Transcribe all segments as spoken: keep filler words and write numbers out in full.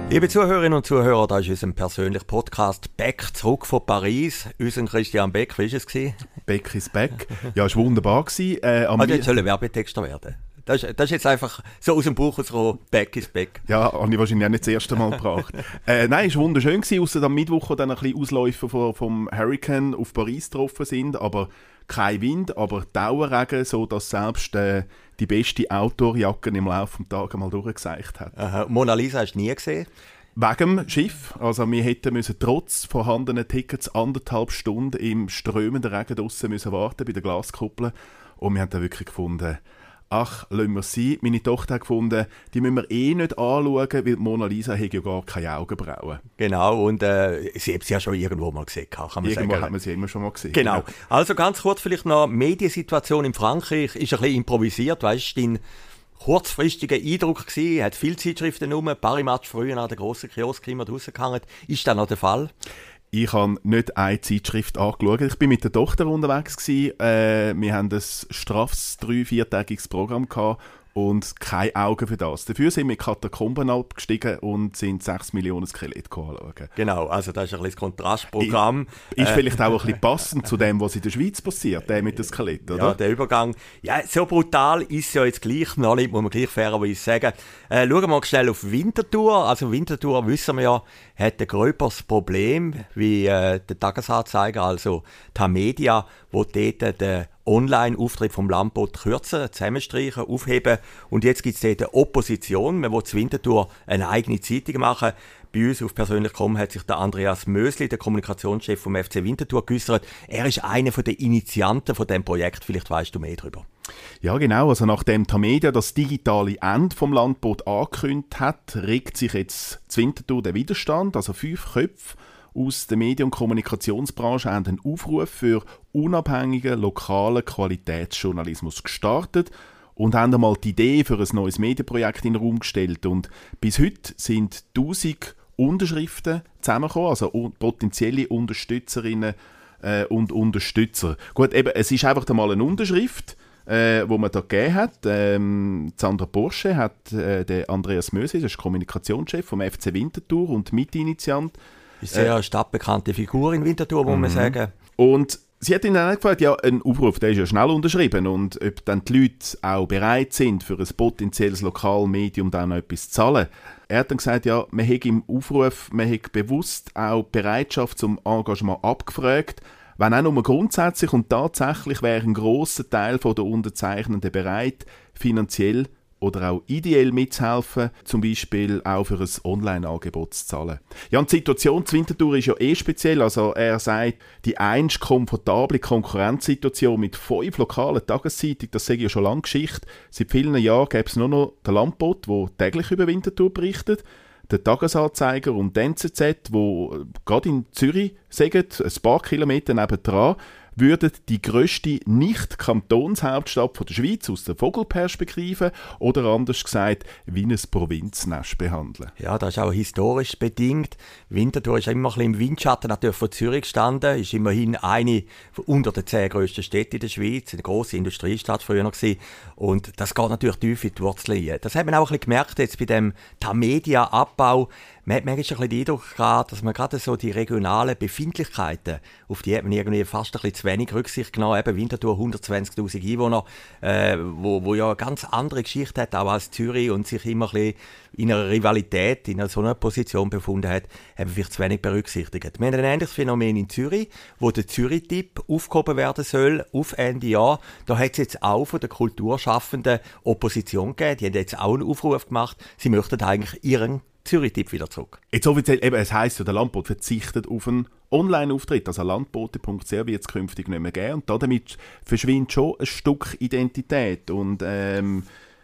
Liebe Zuhörerinnen und Zuhörer, das ist unser persönlicher Podcast «Beck zurück von Paris». Unser Christian Beck, wie war es? Beck ist Beck. Ja, es war wunderbar. Äh, also jetzt soll ein Werbetexter werden. Das ist, das ist jetzt einfach so aus dem Buch rausgekommen, «Beck ist Beck». Ja, habe ich wahrscheinlich auch nicht das erste Mal gebracht. äh, nein, es war wunderschön, ausser am Mittwoch, wo dann ein bisschen Ausläufer vom, vom Hurricane auf Paris getroffen sind, aber kein Wind, aber Dauerregen, so dass selbst äh, die beste Outdoor-Jacke im Laufe des Tages mal durchgeseicht hat. Aha. Mona Lisa hast du nie gesehen? Wegen dem Schiff. Also wir hätten müssen trotz vorhandenen Tickets anderthalb Stunden im strömenden Regen draussen müssen warten bei der Glaskuppel. Und wir haben dann wirklich gefunden, ach, lassen wir es sein. Meine Tochter hat gefunden, die müssen wir eh nicht anschauen, weil Mona Lisa hat ja gar keine Augenbrauen. Genau, und äh, sie hat sie ja schon irgendwo mal gesehen, kann man irgendwo sagen. hat man sie immer schon mal gesehen. Genau. genau. Also ganz kurz vielleicht noch, Mediensituation in Frankreich ist ein bisschen improvisiert. Weißt du, dein kurzfristiger Eindruck gewesen, hat viele Zeitschriften rum, Parimatch früher an der grossen Kiosk immer draussen gehangen. Ist das noch der Fall? Ich habe nicht eine Zeitschrift angeschaut. Ich war mit der Tochter unterwegs gewesen. Äh, wir haben ein straffes, drei-, viertägiges Programm gehabt und keine Augen für das. Dafür sind wir in Katakomben abgestiegen und sind sechs Millionen Skelette anschauen. Genau, also das ist ein bisschen das Kontrastprogramm. Ich, ist äh, vielleicht auch ein bisschen passend zu dem, was in der Schweiz passiert, der mit dem Skelett, oder? Ja, der Übergang. Ja, so brutal ist es ja jetzt gleich noch nicht, muss man gleich fairerweise sagen. Äh, schauen wir mal schnell auf Winterthur. Also Winterthur, wissen wir ja, hat ein gröberes Problem wie äh, der Tagesanzeiger, also Tamedia, wo dort den Online-Auftritt vom Landbot kürzen, zusammenstreichen, aufheben. Und jetzt gibt es dort eine Opposition. Man will zu Winterthur eine eigene Zeitung machen. Bei uns auf persönlich kommen hat sich der Andreas Mösli, der Kommunikationschef vom F C Winterthur, geäussert. Er ist einer der Initianten von diesem Projekt. Vielleicht weißt du mehr darüber. Ja, genau. Also nachdem Tamedia das digitale Ende vom Landbot angekündigt hat, regt sich jetzt zu Winterthur der Widerstand. Also fünf Köpfe aus der Medien- und Kommunikationsbranche haben einen Aufruf für unabhängigen, lokalen Qualitätsjournalismus gestartet und haben einmal die Idee für ein neues Medienprojekt in den Raum gestellt. Und bis heute sind tausend Unterschriften zusammengekommen, also potenzielle Unterstützerinnen äh, und Unterstützer. Gut, eben, es ist einfach einmal eine Unterschrift, äh, wo man da gegeben hat. Ähm, Sandra Porsche hat äh, der Andreas Mösli, das ist Kommunikationschef vom F C Winterthur und Mitinitiant. Ist eine sehr äh, stadtbekannte Figur in Winterthur, muss man sagen. Und sie hat ihn dann gefragt, ja, ein Aufruf, der ist ja schnell unterschrieben und ob dann die Leute auch bereit sind, für ein potenzielles Lokalmedium dann noch etwas zu zahlen. Er hat dann gesagt, ja, man hat im Aufruf, man hat bewusst auch die Bereitschaft zum Engagement abgefragt. Wenn auch nur grundsätzlich und tatsächlich wäre ein grosser Teil der Unterzeichnenden bereit, finanziell oder auch ideell mitzuhelfen, zum Beispiel auch für ein Online-Angebot zu zahlen. Ja, und die Situation zu Winterthur ist ja eh speziell. Also er sagt, die einst komfortable Konkurrenzsituation mit fünf lokalen Tageszeitungen, das sei ja schon lange Geschichte. Seit vielen Jahren gäbe es nur noch den Landbot, der täglich über Winterthur berichtet, den Tagesanzeiger und die N Z Z, wo gerade in Zürich sagen, ein paar Kilometer nebendran, würden die grösste Nicht-Kantonshauptstadt der Schweiz aus der Vogelperspektive oder anders gesagt wie ein Provinznest behandeln. Ja, das ist auch historisch bedingt. Winterthur ist immer ein bisschen im Windschatten natürlich von Zürich gestanden, ist immerhin eine unter den zehn grössten Städten in der Schweiz, eine grosse Industriestadt früher noch gewesen. Und das geht natürlich tief in die Wurzeln. Das hat man auch ein bisschen gemerkt jetzt bei dem Tamedia-Abbau. Man hat manchmal ein bisschen den Eindruck gehabt, dass man gerade so die regionalen Befindlichkeiten, auf die hat man irgendwie fast ein bisschen zu wenig Rücksicht genommen. Eben Winterthur, hundertzwanzigtausend Einwohner, äh, wo, wo ja eine ganz andere Geschichte hat, auch als Zürich und sich immer ein bisschen in einer Rivalität, in einer so einer Position befunden hat, haben wir vielleicht zu wenig berücksichtigt. Wir haben ein ähnliches Phänomen in Zürich, wo der Zürich-Tipp aufgehoben werden soll auf Ende Jahr. Da hat es jetzt auch von der Kulturschaffenden Opposition gegeben. Die haben jetzt auch einen Aufruf gemacht. Sie möchten eigentlich ihren Zürich-Tipp wieder zurück. Jetzt offiziell, eben, es heisst ja, der Landbot verzichtet auf einen Online-Auftritt. Also landbote punkt c h wird es künftig nicht mehr geben. Und damit verschwindet schon ein Stück Identität. Und ähm,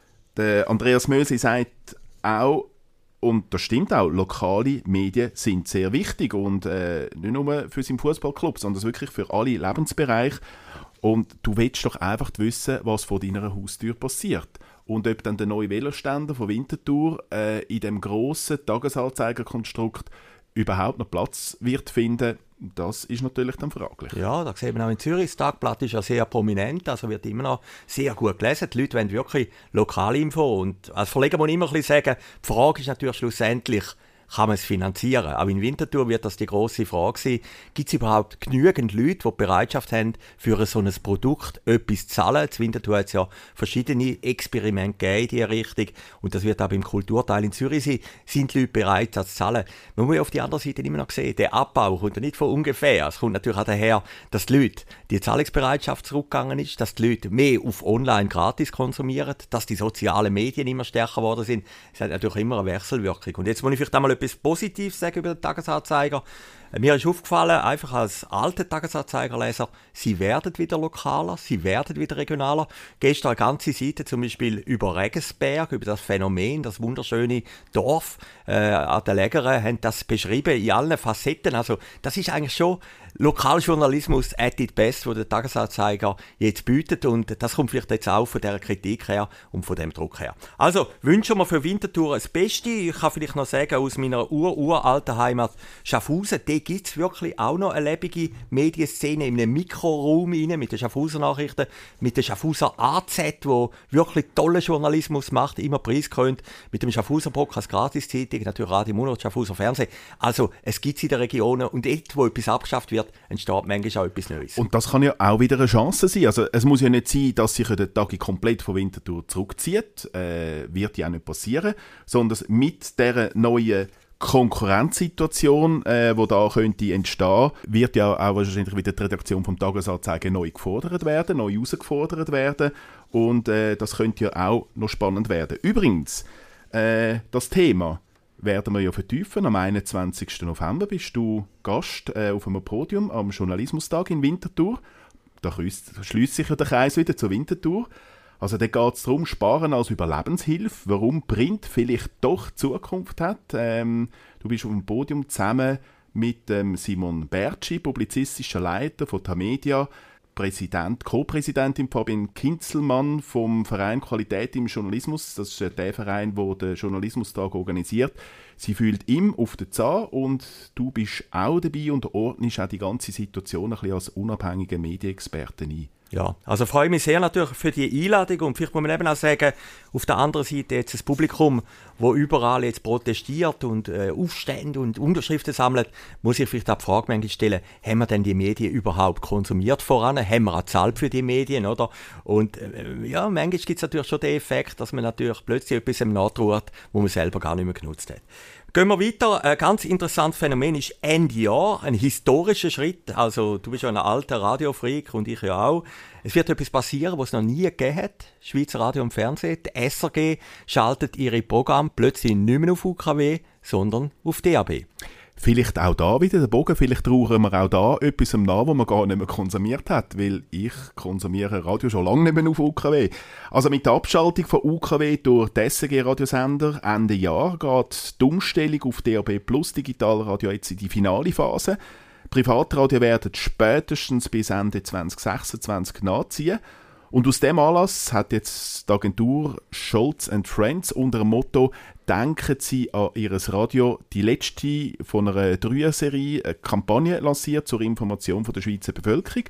der Andreas Mösli sagt auch, und das stimmt auch, lokale Medien sind sehr wichtig. Und äh, nicht nur für seinen Fußballclub, sondern wirklich für alle Lebensbereiche. Und du willst doch einfach wissen, was vor deiner Haustür passiert. Und ob dann der neue Veloständer von Winterthur äh, in dem grossen Tagesanzeigerkonstrukt überhaupt noch Platz wird finden, das ist natürlich dann fraglich. Ja, das sehen wir auch in Zürich. Das Tagblatt ist ja sehr prominent, also wird immer noch sehr gut gelesen. Die Leute wollen wirklich Lokalinfo. Und als Verleger muss ich immer ein bisschen sagen, die Frage ist natürlich schlussendlich, kann man es finanzieren? Auch in Winterthur wird das die grosse Frage sein. Gibt es überhaupt genügend Leute, die die Bereitschaft haben, für so ein Produkt etwas zu zahlen? In Winterthur hat es ja verschiedene Experimente gegeben in diese Richtung. Und das wird auch beim Kulturteil in Zürich sein. Sind die Leute bereit, das zu zahlen? Man muss ja auf der anderen Seite immer noch sehen, der Abbau kommt ja nicht von ungefähr. Es kommt natürlich auch daher, dass die Leute, die Zahlungsbereitschaft zurückgegangen ist, dass die Leute mehr auf online gratis konsumieren, dass die sozialen Medien immer stärker geworden sind. Es hat natürlich immer eine Wechselwirkung. Und jetzt muss ich vielleicht einmal etwas Positives sagen über den Tagesanzeiger. Mir ist aufgefallen, einfach als alter Tagesanzeigerleser, sie werden wieder lokaler, sie werden wieder regionaler. Gestern eine ganze Seite zum Beispiel über Regensberg, über das Phänomen, das wunderschöne Dorf äh, an der Lägere, haben das beschrieben in allen Facetten. Also das ist eigentlich schon Lokaljournalismus at its best, wo der Tagesanzeiger jetzt bietet, und das kommt vielleicht jetzt auch von dieser Kritik her und von dem Druck her. Also wünschen wir für Winterthur das Beste. Ich kann vielleicht noch sagen, aus meiner ur-uralten Heimat Schaffhausen, da gibt es wirklich auch noch eine lebige Medienszene in einem Mikroraum rein, mit den Schaffhauser Nachrichten, mit der Schaffhauser A Z, wo wirklich tollen Journalismus macht, immer preisgekrönt, mit dem Schaffhauser Brock als Gratiszeitung, natürlich Radio Mund und Schaffhauser Fernsehen. Also es gibt es in den Regionen, und dort, wo etwas abgeschafft wird, entsteht manchmal auch etwas Neues. Und das kann ja auch wieder eine Chance sein. Also es muss ja nicht sein, dass sich der Tag komplett von Winterthur zurückzieht. Äh, wird ja auch nicht passieren. Sondern mit dieser neuen Konkurrenzsituation, äh, die da könnte entstehen, wird ja auch wahrscheinlich wieder die Redaktion vom Tagesanzeiger neu gefordert werden, neu herausgefordert werden. Und äh, das könnte ja auch noch spannend werden. Übrigens, äh, das Thema werden wir ja vertiefen. Am einundzwanzigsten November bist du Gast äh, auf einem Podium am Journalismustag in Winterthur. Da schließt sich ja der Kreis wieder zur Winterthur. Also da geht es darum, Sparen als Überlebenshilfe, warum Print vielleicht doch Zukunft hat. Ähm, du bist auf dem Podium zusammen mit ähm, Simon Bertschi, publizistischer Leiter von Tamedia, Präsident, Co-Präsidentin Fabienne Kinzelmann vom Verein Qualität im Journalismus. Das ist der Verein, der den Journalismustag organisiert. Sie fühlt ihm auf den Zahn und du bist auch dabei und ordnest auch die ganze Situation ein bisschen als unabhängige Medienexperte ein. Ja, also freue ich mich sehr natürlich für die Einladung, und vielleicht muss man eben auch sagen, auf der anderen Seite jetzt das Publikum, wo überall jetzt protestiert und äh, Aufstände und Unterschriften sammelt, muss ich vielleicht auch die Frage manchmal stellen, haben wir denn die Medien überhaupt konsumiert voran? Haben wir auch gezahlt für die Medien, oder? Und äh, ja, manchmal gibt es natürlich schon den Effekt, dass man natürlich plötzlich etwas nachtrauert, wo man selber gar nicht mehr genutzt hat. Gehen wir weiter. Ein ganz interessantes Phänomen ist Ende Jahr, ein historischer Schritt. Also du bist ja ein alter Radiofreak und ich ja auch. Es wird etwas passieren, was es noch nie gegeben hat. Schweizer Radio und Fernsehen. Die S R G schaltet ihre Programme plötzlich nicht mehr auf U K W, sondern auf D A B. Vielleicht auch da wieder der Bogen, vielleicht brauchen wir auch da etwas nach, was man gar nicht mehr konsumiert hat, weil ich konsumiere Radio schon lange nicht mehr auf U K W. Also mit der Abschaltung von U K W durch die S R G-Radiosender Ende Jahr geht die Umstellung auf D A B Plus Digitalradio jetzt in die finale Phase. Privatradio werden spätestens bis Ende zwanzig sechsundzwanzig nachziehen. Und aus dem Anlass hat jetzt die Agentur Scholz and Friends unter dem Motto «Denken Sie an Ihr Radio» die letzte von einer Dreier-Serie eine Kampagne lanciert zur Information von der Schweizer Bevölkerung.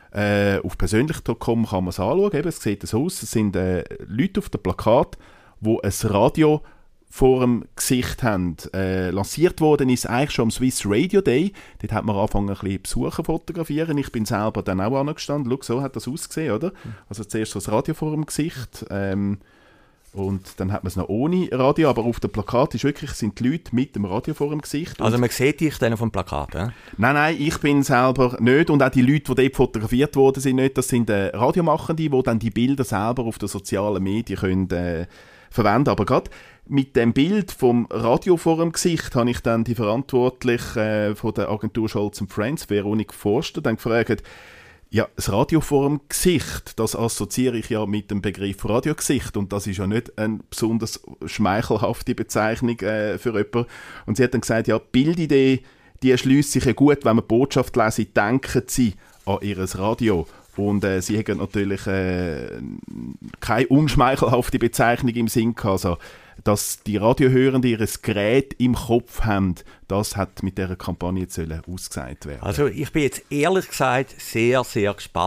Äh, auf persönlich punkt com kann man es anschauen. Eben, es sieht so aus. Es sind äh, Leute auf dem Plakat, die ein Radio vor dem Gesicht haben. Äh, lanciert worden ist eigentlich schon am Swiss Radio Day. Dort hat man angefangen, ein bisschen Besucher fotografieren. Ich bin selber dann auch angestanden. Schau, so hat das ausgesehen, oder? Also zuerst so das Radio vor dem Gesicht. Ähm, und dann hat man es noch ohne Radio. Aber auf dem Plakat ist wirklich, sind die Leute mit dem Radio vor dem Gesicht. Also man sieht dich dann auf dem Plakat, ja? Nein, nein, ich bin selber nicht. Und auch die Leute, die dort fotografiert worden sind, nicht. Das sind äh, Radiomachende, die dann die Bilder selber auf den sozialen Medien können, äh, verwenden. Aber gerade mit dem Bild vom Radio vor dem Gesicht habe ich dann die Verantwortliche äh, von der Agentur Scholz and Friends, Veronik Forster, dann gefragt, ja, das Radio vor dem Gesicht, das assoziiere ich ja mit dem Begriff Radiogesicht und das ist ja nicht eine besonders schmeichelhafte Bezeichnung äh, für jemanden. Und sie hat dann gesagt, ja, die Bildidee, die erschliesst sich ja gut, wenn man die Botschaft lesen, denken Sie an Ihr Radio. Und äh, sie haben natürlich äh, keine unschmeichelhafte Bezeichnung im Sinn gehabt. Also, dass die Radiohörenden ihr Gerät im Kopf haben, das hat mit dieser Kampagne jetzt ausgesagt werden. Also ich bin jetzt ehrlich gesagt sehr, sehr gespannt,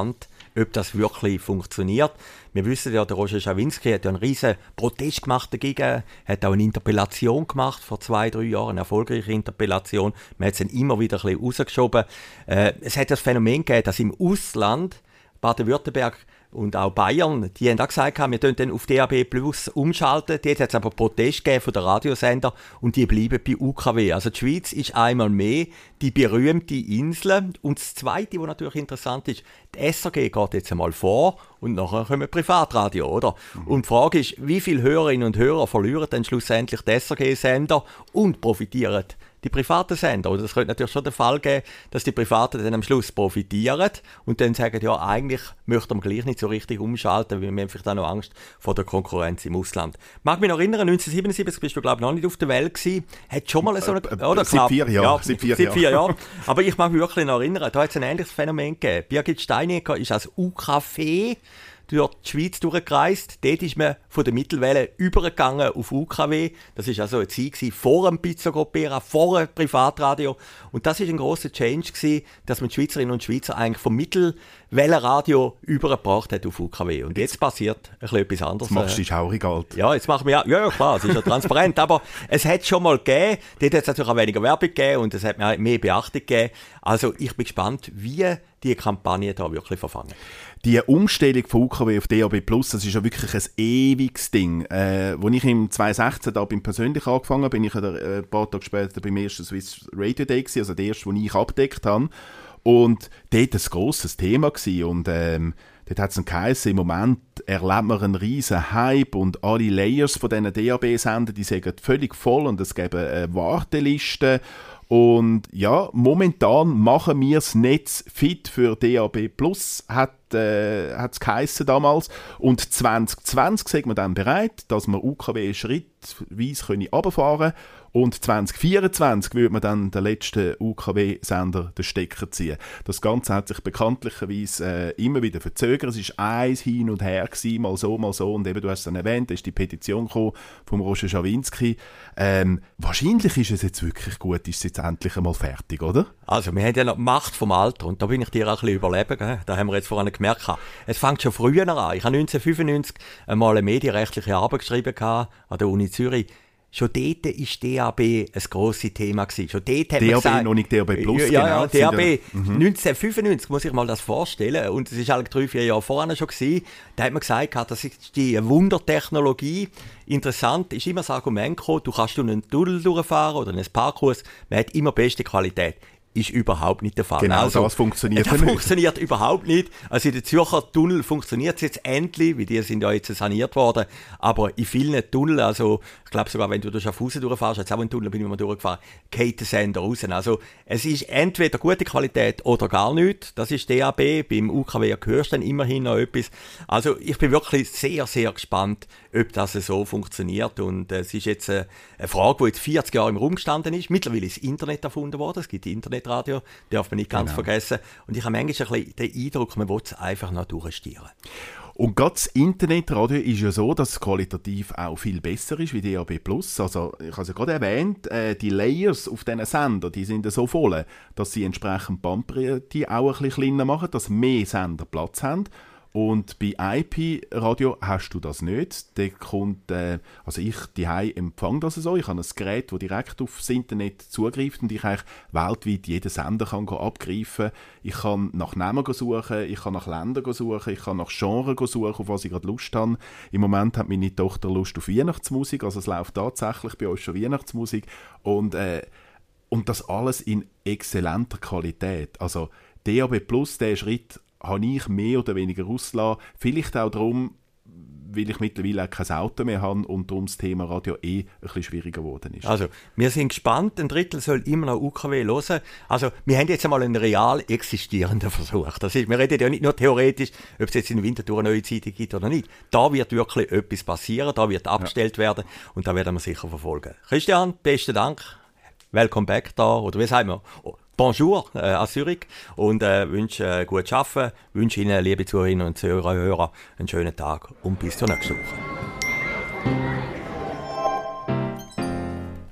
ob das wirklich funktioniert. Wir wissen ja, der Roger Schawinski hat ja einen riesen Protest gemacht dagegen, hat auch eine Interpellation gemacht vor zwei, drei Jahren, eine erfolgreiche Interpellation. Man hat es dann immer wieder ein bisschen rausgeschoben. Äh, es hat das Phänomen gegeben, dass im Ausland, Baden-Württemberg und auch Bayern, die haben auch gesagt, wir können dann auf D A B Plus umschalten. Dort hat es aber Protest gegeben von den Radiosender und die bleiben bei U K W. Also die Schweiz ist einmal mehr die berühmte Insel. Und das Zweite, was natürlich interessant ist, die S R G geht jetzt einmal vor und nachher kommen Privatradio, oder? Mhm. Und die Frage ist, wie viele Hörerinnen und Hörer verlieren dann schlussendlich die S R G-Sender und profitieren die privaten Sender? Oder es könnte natürlich schon der Fall geben, dass die Privaten dann am Schluss profitieren und dann sagen, ja, eigentlich möchten wir gleich nicht so richtig umschalten, weil wir haben vielleicht auch noch Angst vor der Konkurrenz im Ausland. Mag mich noch erinnern, neunzehnhundertsiebenundsiebzig bist du, glaube ich, noch nicht auf der Welt gewesen. Hat schon mal so eine... Äh, äh, oder, seit vier Jahren. Ja, seit vier, seit vier Jahren. Aber ich mag mich wirklich noch erinnern, da hat es ein ähnliches Phänomen gegeben. Birgit Steinecker ist als U K W durch die Schweiz durchgereist. Dort ist man von der Mittelwelle übergegangen auf U K W. Das war also eine Zeit vor dem Pizza Gropera, vor dem Privatradio. Und das war ein grosser Change gewesen, dass man die Schweizerinnen und Schweizer eigentlich vom Mittelwellenradio übergebracht hat auf U K W. Und jetzt passiert ein bisschen etwas anderes. Jetzt machst du dich schaurig alt. Ja, jetzt machen wir ja, ja klar, es ist ja transparent. Aber es hat schon mal gegeben. Dort hat es natürlich auch weniger Werbung gegeben und es hat mir mehr Beachtung gegeben. Also ich bin gespannt, wie die Kampagne da wirklich verfangen. Die Umstellung von U K W auf D A B Plus, das ist ja wirklich ein ewiges Ding. Äh, als ich im zwanzig sechzehn da bin persönlich angefangen habe, bin ich äh, ein paar Tage später beim ersten Swiss Radio Day gewesen, also der erste, den ich abgedeckt habe. Und dort war ein grosses Thema gewesen. Und ähm, dort hat es geheißen, im Moment erlebt man einen riesen Hype und alle Layers von diesen D A B-Sendern, die sind völlig voll und es gibt äh, Wartelisten. Und ja, momentan machen wir das Netz fit für D A B Plus, hat äh, es geheissen damals. Und zwanzig zwanzig sind wir dann bereit, dass wir U K W schrittweise runterfahren können. Und zwanzig vierundzwanzig würde man dann den letzten U K W-Sender den Stecker ziehen. Das Ganze hat sich bekanntlicherweise äh, immer wieder verzögert. Es war eins hin und her gewesen, mal so, mal so. Und eben, du hast es dann erwähnt, da ist die Petition gekommen vom Roger Schawinski. Ähm, wahrscheinlich ist es jetzt wirklich gut, ist es jetzt endlich einmal fertig, oder? Also, wir haben ja noch die Macht vom Alter und da bin ich dir auch ein bisschen überleben. Gell? Da haben wir jetzt vorhin gemerkt. Es fängt schon früher an. Ich habe neunzehnhundertfünfundneunzig einmal eine medienrechtliche Arbeit geschrieben an der Uni Zürich. Schon dort war D A B ein grosses Thema. Schon dort hat D A B, man gesagt, noch nicht D A B Plus, ja, genau. Ja, D A B. Mhm. neunzehnhundertfünfundneunzig muss ich mal das vorstellen. Und es war eigentlich drei, vier Jahre vorher schon gewesen. Da hat man gesagt, das ist die Wundertechnologie. Interessant ist immer das Argument gekommen, du kannst durch einen Tunnel durchfahren oder einen Parkhaus, man hat immer beste Qualität. Ist überhaupt nicht der Fall. Genau, also, das funktioniert das nicht. funktioniert überhaupt nicht. Also in den Zürcher Tunnel funktioniert es jetzt endlich, weil die sind ja jetzt saniert worden. Aber in vielen Tunneln, also ich glaube sogar, wenn du durch Schaffhausen durchfährst, jetzt auch in Tunnel bin ich mal durchgefahren, geht der Sender raus. Also es ist entweder gute Qualität oder gar nichts. Das ist D A B. Beim U K W hörst du dann immerhin noch etwas. Also ich bin wirklich sehr, sehr gespannt, ob das so funktioniert. Und es ist jetzt eine Frage, die jetzt vierzig Jahre im Raum gestanden ist. Mittlerweile ist das Internet erfunden worden. Es gibt Internet Radio, darf man nicht ganz genau. vergessen. Und ich habe manchmal ein bisschen den Eindruck, man will es einfach noch durchstieren. Und gerade das Internetradio ist ja so, dass es qualitativ auch viel besser ist wie D A B Plus. Also, ich habe es ja gerade erwähnt, äh, die Layers auf diesen Sendern, die sind ja so voll, dass sie entsprechend Bandbreite auch ein bisschen kleiner machen, dass mehr Sender Platz haben. Und bei I P-Radio hast du das nicht. Da kommt, äh, also ich daheim empfange das so. Ich habe ein Gerät, das direkt aufs Internet zugreift und ich eigentlich weltweit jeden Sender kann abgreifen. Ich kann nach Namen suchen, ich kann nach Ländern suchen, ich kann nach Genres suchen, auf was ich gerade Lust habe. Im Moment hat meine Tochter Lust auf Weihnachtsmusik, also es läuft tatsächlich bei uns schon Weihnachtsmusik. Und, äh, und das alles in exzellenter Qualität. Also D A B Plus, der Schritt, habe ich mehr oder weniger ausgelassen. Vielleicht auch darum, weil ich mittlerweile auch kein Auto mehr habe und darum das Thema Radio eh ein bisschen schwieriger geworden ist. Also, wir sind gespannt. Ein Drittel soll immer noch U K W hören. Also, wir haben jetzt einmal einen real existierenden Versuch. Das ist, wir reden ja nicht nur theoretisch, ob es jetzt in Winterthur eine neue Zeitung gibt oder nicht. Da wird wirklich etwas passieren, da wird abgestellt ja. werden und da werden wir sicher verfolgen. Christian, besten Dank. Welcome back da. Oder wie sagen wir? Oh. Bonjour äh, an Zürich und äh, wünsche äh, gutes Arbeiten, wünsche Ihnen, liebe Zuhörerinnen und Zuhörer, einen schönen Tag und bis zur nächsten Woche.